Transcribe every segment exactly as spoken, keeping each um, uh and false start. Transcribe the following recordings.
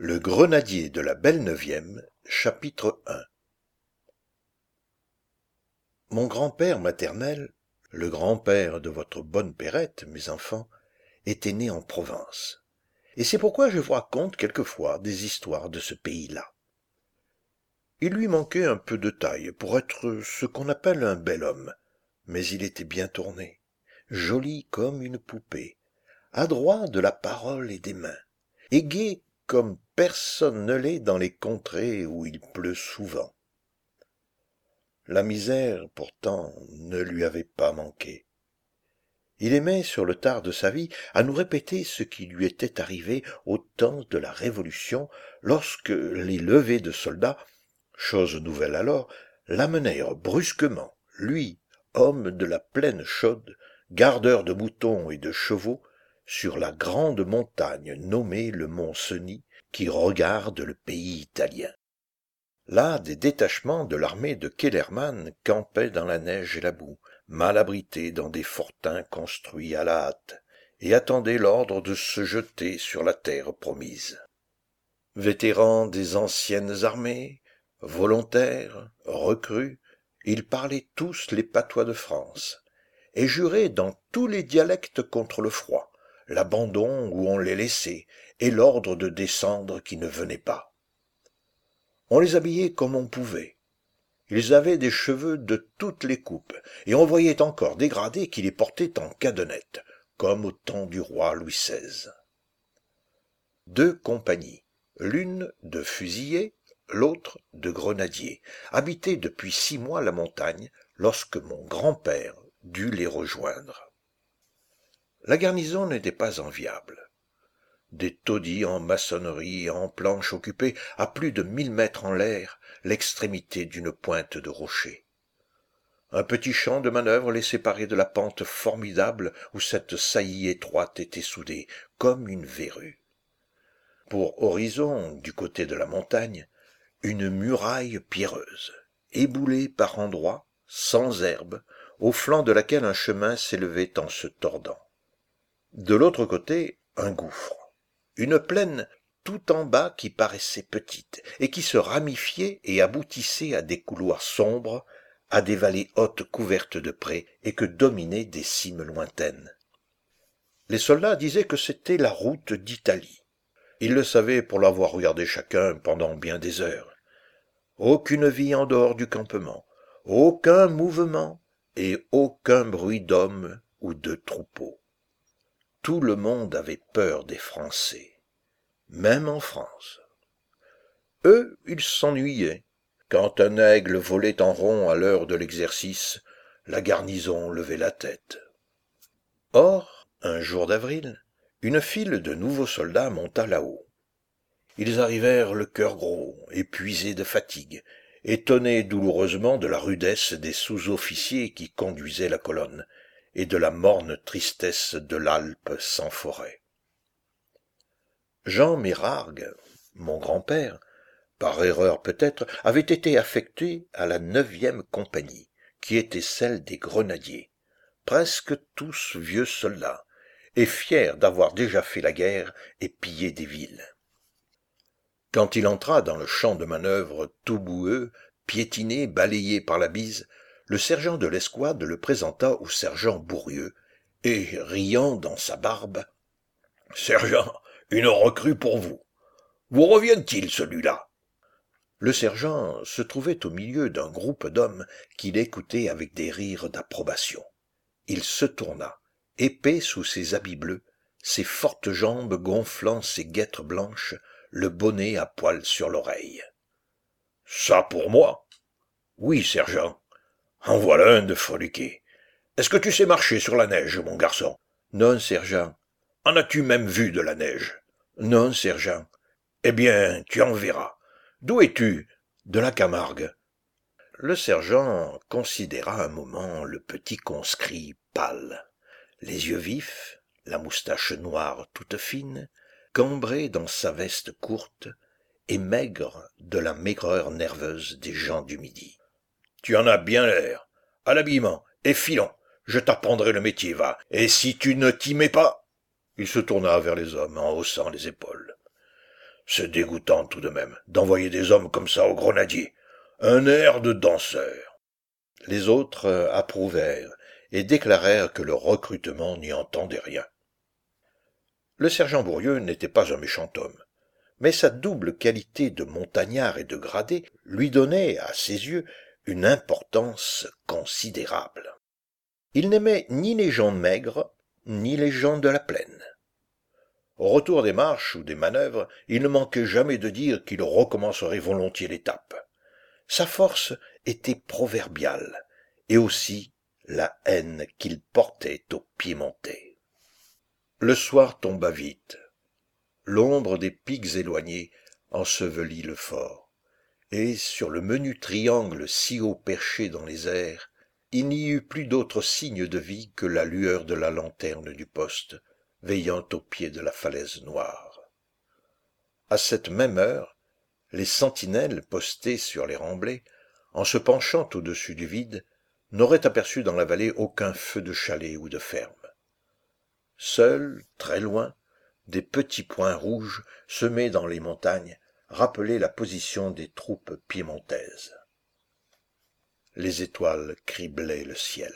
Le Grenadier de la Belle Neuvième, chapitre un. Mon grand-père maternel, le grand-père de votre bonne Perrette, mes enfants, était né en Provence. Et c'est pourquoi je vous raconte quelquefois des histoires de ce pays-là. Il lui manquait un peu de taille pour être ce qu'on appelle un bel homme, mais il était bien tourné, joli comme une poupée, adroit de la parole et des mains, et gai comme personne ne l'est dans les contrées où il pleut souvent. La misère, pourtant, ne lui avait pas manqué. Il aimait, sur le tard de sa vie, à nous répéter ce qui lui était arrivé au temps de la Révolution, lorsque les levées de soldats, chose nouvelle alors, l'amenèrent brusquement, lui, homme de la plaine chaude, gardeur de moutons et de chevaux, sur la grande montagne nommée le mont Cenis, qui regarde le pays italien. Là, des détachements de l'armée de Kellermann campaient dans la neige et la boue, mal abrités dans des fortins construits à la hâte, et attendaient l'ordre de se jeter sur la terre promise. Vétérans des anciennes armées, volontaires, recrues, ils parlaient tous les patois de France, et juraient dans tous les dialectes contre le froid, l'abandon où on les laissait, et l'ordre de descendre qui ne venait pas. On les habillait comme on pouvait. Ils avaient des cheveux de toutes les coupes, et on voyait encore dégradés qui les portaient en cadenettes, comme au temps du roi Louis seize. Deux compagnies, l'une de fusiliers, l'autre de grenadiers, habitaient depuis six mois la montagne, lorsque mon grand-père dut les rejoindre. La garnison n'était pas enviable. Des taudis en maçonnerie et en planches occupées à plus de mille mètres en l'air l'extrémité d'une pointe de rocher. Un petit champ de manœuvre les séparait de la pente formidable où cette saillie étroite était soudée comme une verrue. Pour horizon, du côté de la montagne, une muraille pierreuse, éboulée par endroits, sans herbe, au flanc de laquelle un chemin s'élevait en se tordant. De l'autre côté, un gouffre, une plaine tout en bas qui paraissait petite et qui se ramifiait et aboutissait à des couloirs sombres, à des vallées hautes couvertes de prés et que dominaient des cimes lointaines. Les soldats disaient que c'était la route d'Italie. Ils le savaient pour l'avoir regardé chacun pendant bien des heures. Aucune vie en dehors du campement, aucun mouvement et aucun bruit d'hommes ou de troupeaux. Tout le monde avait peur des Français, même en France. Eux, ils s'ennuyaient. Quand un aigle volait en rond à l'heure de l'exercice, la garnison levait la tête. Or, un jour d'avril, une file de nouveaux soldats monta là-haut. Ils arrivèrent le cœur gros, épuisés de fatigue, étonnés douloureusement de la rudesse des sous-officiers qui conduisaient la colonne, et de la morne tristesse de l'Alpe sans forêt. Jean Mérargue, mon grand-père, par erreur peut-être, avait été affecté à la neuvième compagnie, qui était celle des grenadiers, presque tous vieux soldats, et fiers d'avoir déjà fait la guerre et pillé des villes. Quand il entra dans le champ de manœuvre tout boueux, piétiné, balayé par la bise, le sergent de l'escouade le présenta au sergent Bourrieux, et, riant dans sa barbe, « Sergent, une recrue pour vous. Vous revient-il, celui-là » Le sergent se trouvait au milieu d'un groupe d'hommes qui l'écoutaient avec des rires d'approbation. Il se tourna, épais sous ses habits bleus, ses fortes jambes gonflant ses guêtres blanches, le bonnet à poil sur l'oreille. « Ça pour moi ?»« Oui, sergent. » « En voilà un de froliqué. Est-ce que tu sais marcher sur la neige, mon garçon ?»« Non, sergent. »« En as-tu même vu de la neige ?»« Non, sergent. »« Eh bien, tu en verras. D'où es-tu ?»« De la Camargue. » Le sergent considéra un moment le petit conscrit pâle, les yeux vifs, la moustache noire toute fine, cambré dans sa veste courte, et maigre de la maigreur nerveuse des gens du Midi. « Tu en as bien l'air. À l'habillement, et filons, je t'apprendrai le métier, va. Et si tu ne t'y mets pas ?» Il se tourna vers les hommes en haussant les épaules. C'est dégoûtant tout de même, d'envoyer des hommes comme ça aux grenadiers. Un air de danseur. Les autres euh, approuvèrent et déclarèrent que le recrutement n'y entendait rien. Le sergent Bourrieux n'était pas un méchant homme, mais sa double qualité de montagnard et de gradé lui donnait, à ses yeux, une importance considérable. Il n'aimait ni les gens maigres, ni les gens de la plaine. Au retour des marches ou des manœuvres, il ne manquait jamais de dire qu'il recommencerait volontiers l'étape. Sa force était proverbiale, et aussi la haine qu'il portait aux Piémontais. Le soir tomba vite. L'ombre des pics éloignés ensevelit le fort, et sur le menu triangle si haut perché dans les airs, il n'y eut plus d'autre signe de vie que la lueur de la lanterne du poste, veillant au pied de la falaise noire. À cette même heure, les sentinelles postées sur les remblais, en se penchant au-dessus du vide, n'auraient aperçu dans la vallée aucun feu de chalet ou de ferme. Seuls, très loin, des petits points rouges semés dans les montagnes rappelaient la position des troupes piémontaises. Les étoiles criblaient le ciel.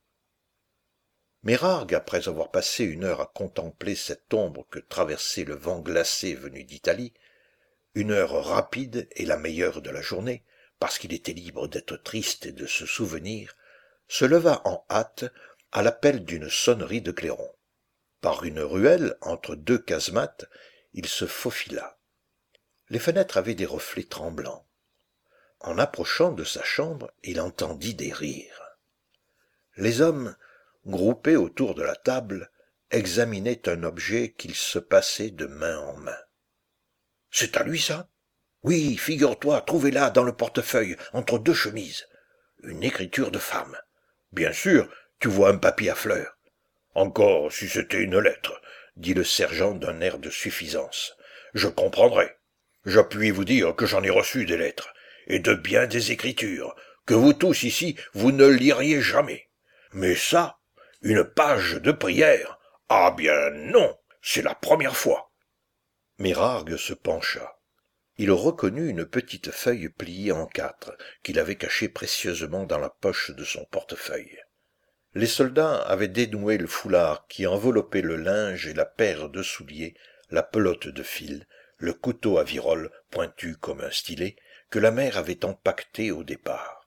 Mérargue, après avoir passé une heure à contempler cette ombre que traversait le vent glacé venu d'Italie, une heure rapide et la meilleure de la journée, parce qu'il était libre d'être triste et de se souvenir, se leva en hâte à l'appel d'une sonnerie de clairon. Par une ruelle, entre deux casemates, il se faufila. Les fenêtres avaient des reflets tremblants. En approchant de sa chambre, il entendit des rires. Les hommes, groupés autour de la table, examinaient un objet qu'ils se passaient de main en main. « C'est à lui, ça ? Oui, figure-toi, trouvez-la dans le portefeuille, entre deux chemises. Une écriture de femme. Bien sûr, tu vois un papier à fleurs. Encore si c'était une lettre, dit le sergent d'un air de suffisance. Je comprendrai. Je puis vous dire que j'en ai reçu des lettres, et de bien des écritures, que vous tous ici, vous ne liriez jamais. Mais ça, une page de prière, ah bien non, c'est la première fois. Mérargue se pencha. Il reconnut une petite feuille pliée en quatre, qu'il avait cachée précieusement dans la poche de son portefeuille. Les soldats avaient dénoué le foulard qui enveloppait le linge et la paire de souliers, la pelote de fil, le couteau à virole pointu comme un stylet, que la mère avait empaqueté au départ.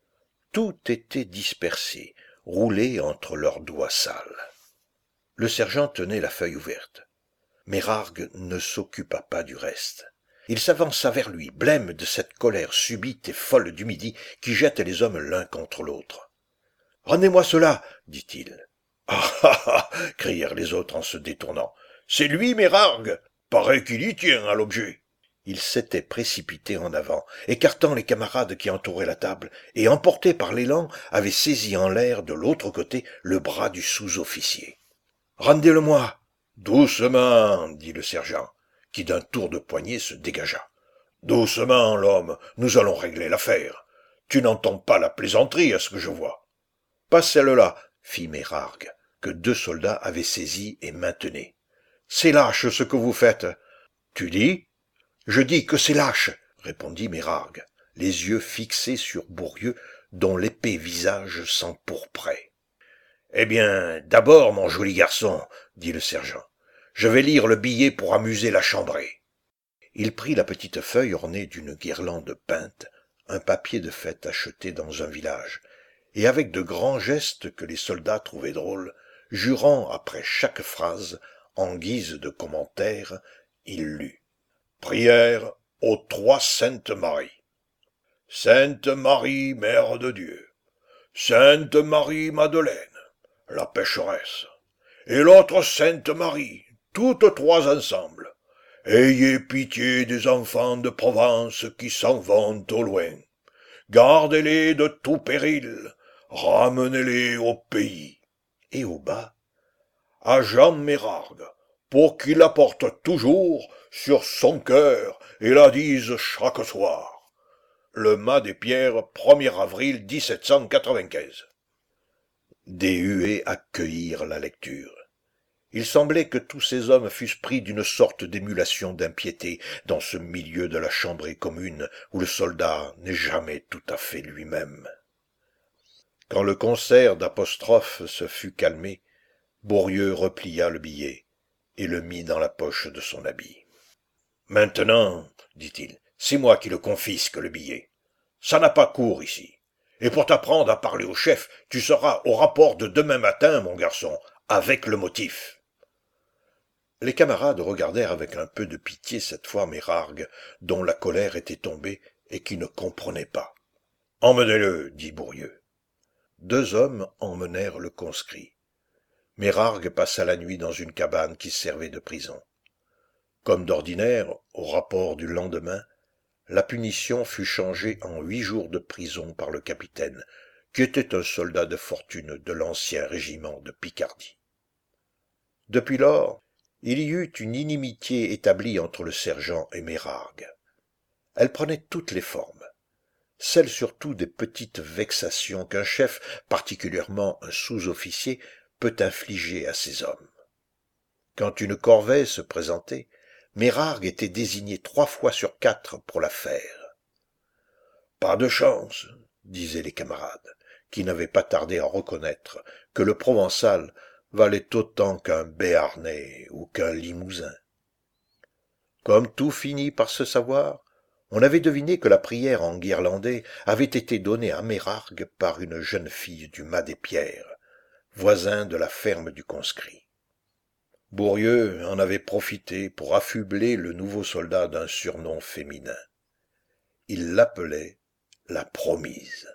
Tout était dispersé, roulé entre leurs doigts sales. Le sergent tenait la feuille ouverte. Mérargue ne s'occupa pas du reste. Il s'avança vers lui, blême de cette colère subite et folle du midi qui jette les hommes l'un contre l'autre. « Rendez-moi cela !» dit-il. « Ah ah ah !» crièrent les autres en se détournant. « C'est lui, Mérargue ! Paraît qu'il y tient à l'objet !» Il s'était précipité en avant, écartant les camarades qui entouraient la table, et emporté par l'élan, avait saisi en l'air de l'autre côté le bras du sous-officier. « Rendez-le-moi !»« Doucement !» dit le sergent, qui d'un tour de poignet se dégagea. « Doucement, l'homme, nous allons régler l'affaire. Tu n'entends pas la plaisanterie à ce que je vois. »« Pas celle-là, » fit Mérargue, que deux soldats avaient saisi et maintenaient. « C'est lâche ce que vous faites. »« Tu dis ?»« Je dis que c'est lâche, » répondit Mérargue, les yeux fixés sur Bourrieux, dont l'épais visage s'empourprait. « Eh bien, d'abord, mon joli garçon, » dit le sergent, « je vais lire le billet pour amuser la chambrée. » Il prit la petite feuille ornée d'une guirlande peinte, un papier de fête acheté dans un village, et avec de grands gestes que les soldats trouvaient drôles, jurant après chaque phrase, en guise de commentaire, il lut. Prière aux trois Saintes Maries. Sainte Marie, Mère de Dieu. Sainte Marie Madeleine, la pécheresse. Et l'autre Sainte Marie, toutes trois ensemble. Ayez pitié des enfants de Provence qui s'en vont au loin. Gardez-les de tout péril. Ramenez-les au pays. Et au bas, à Jean Mérargue, pour qu'il la porte toujours sur son cœur et la dise chaque soir. Le Mas des Pierres, premier avril dix-sept cent quatre-vingt-quinze. Des huées accueillirent la lecture. Il semblait que tous ces hommes fussent pris d'une sorte d'émulation d'impiété dans ce milieu de la chambrée commune où le soldat n'est jamais tout à fait lui-même. Quand le concert d'apostrophes se fut calmé, Bourrieux replia le billet et le mit dans la poche de son habit. « Maintenant, dit-il, c'est moi qui le confisque, le billet. Ça n'a pas cours ici. Et pour t'apprendre à parler au chef, tu seras au rapport de demain matin, mon garçon, avec le motif. » Les camarades regardèrent avec un peu de pitié cette fois Mérargue, dont la colère était tombée et qui ne comprenait pas. « Emmenez-le, dit Bourrieux. » Deux hommes emmenèrent le conscrit. Mérargue passa la nuit dans une cabane qui servait de prison. Comme d'ordinaire, au rapport du lendemain, la punition fut changée en huit jours de prison par le capitaine, qui était un soldat de fortune de l'ancien régiment de Picardie. Depuis lors, il y eut une inimitié établie entre le sergent et Mérargue. Elle prenait toutes les formes, celles surtout des petites vexations qu'un chef, particulièrement un sous-officier, peut infliger à ses hommes. Quand une corvée se présentait, Mérargue était désigné trois fois sur quatre pour la faire. « Pas de chance, » disaient les camarades, qui n'avaient pas tardé à reconnaître que le Provençal valait autant qu'un Béarnais ou qu'un Limousin. Comme tout finit par se savoir, on avait deviné que la prière en guirlandais avait été donnée à Mérargue par une jeune fille du Mas des Pierres, voisin de la ferme du conscrit. Bourrieux en avait profité pour affubler le nouveau soldat d'un surnom féminin. Il l'appelait la promise.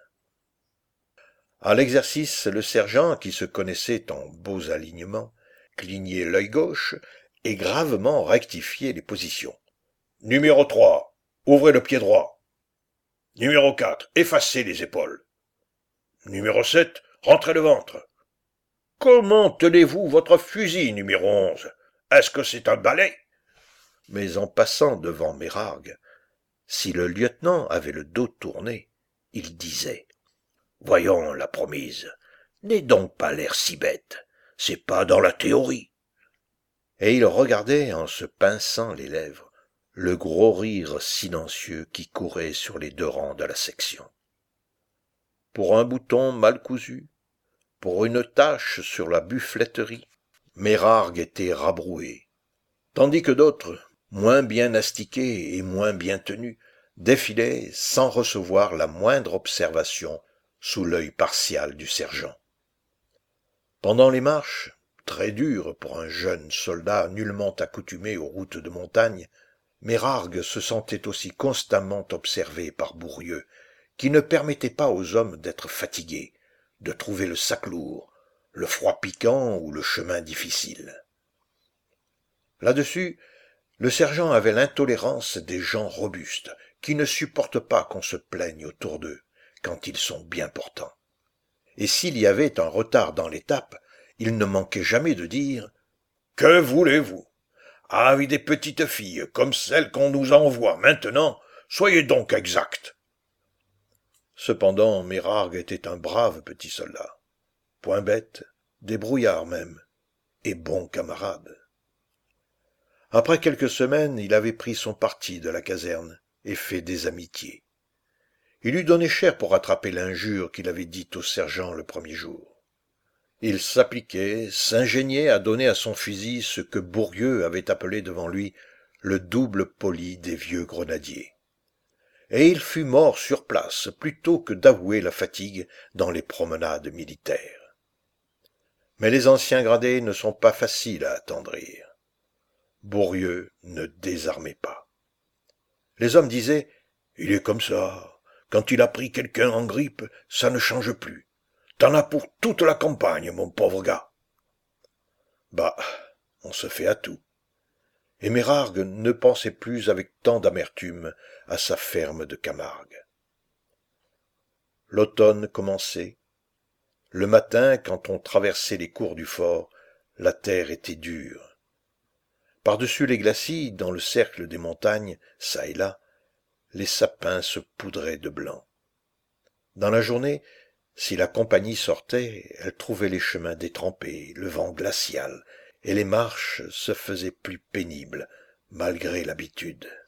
À l'exercice, le sergent, qui se connaissait en beaux alignements, clignait l'œil gauche et gravement rectifiait les positions. « Numéro trois, ouvrez le pied droit. Numéro quatre, effacez les épaules. Numéro sept, rentrez le ventre. Comment tenez-vous votre fusil, numéro onze? Est-ce que c'est un balai ?» Mais en passant devant Mérargue, si le lieutenant avait le dos tourné, il disait « Voyons, la promise, n'aie donc pas l'air si bête, c'est pas dans la théorie. » Et il regardait, en se pinçant les lèvres, le gros rire silencieux qui courait sur les deux rangs de la section. Pour un bouton mal cousu, pour une tache sur la buffletterie, Mérargue était rabroué, tandis que d'autres, moins bien astiqués et moins bien tenus, défilaient sans recevoir la moindre observation sous l'œil partial du sergent. Pendant les marches, très dures pour un jeune soldat nullement accoutumé aux routes de montagne, Mérargue se sentait aussi constamment observé par Bourrieux, qui ne permettait pas aux hommes d'être fatigués, de trouver le sac lourd, le froid piquant ou le chemin difficile. Là-dessus, le sergent avait l'intolérance des gens robustes, qui ne supportent pas qu'on se plaigne autour d'eux, quand ils sont bien portants. Et s'il y avait un retard dans l'étape, il ne manquait jamais de dire « Que voulez-vous ? Avec des petites filles comme celles qu'on nous envoie maintenant, soyez donc exact. » Cependant, Mérargue était un brave petit soldat, point bête, débrouillard même, et bon camarade. Après quelques semaines, il avait pris son parti de la caserne et fait des amitiés. Il eût donné cher pour rattraper l'injure qu'il avait dite au sergent le premier jour. Il s'appliquait, s'ingéniait à donner à son fusil ce que Bourrieux avait appelé devant lui le double poli des vieux grenadiers. Et il fut mort sur place plutôt que d'avouer la fatigue dans les promenades militaires. Mais les anciens gradés ne sont pas faciles à attendrir. Bourrieux ne désarmait pas. Les hommes disaient « Il est comme ça, quand il a pris quelqu'un en grippe, ça ne change plus. T'en as pour toute la campagne, mon pauvre gars. » Bah, on se fait à tout. Et Mérargue ne pensait plus avec tant d'amertume à sa ferme de Camargue. L'automne commençait. Le matin, quand on traversait les cours du fort, la terre était dure. Par-dessus les glacis, dans le cercle des montagnes, çà et là, les sapins se poudraient de blanc. Dans la journée, si la compagnie sortait, elle trouvait les chemins détrempés, le vent glacial, et les marches se faisaient plus pénibles malgré l'habitude.